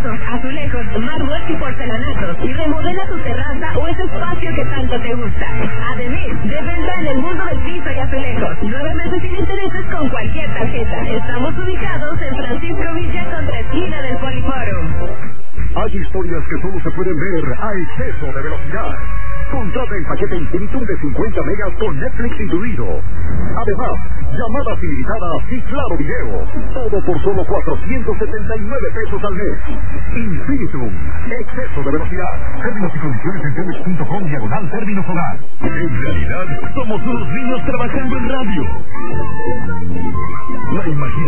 azulejos, mármol y porcelanatos. Y remodela tu terraza o ese espacio que tanto te gusta. Además, de venta en el mundo del piso y azulejos. 9 meses sin intereses con cualquier tarjeta. Estamos ubicados en Francisco Villa contra esquina del Poliforum. Hay historias que solo se pueden ver a exceso de velocidad. Contrata el paquete Infinitum de 50 megas con Netflix incluido. Además, llamadas ilimitadas y claro video. Todo por solo 479 pesos al mes. Infinitum. Exceso de velocidad. Términos y condiciones en telmex.com/términos hogar. En realidad, somos unos niños trabajando en radio. La imaginación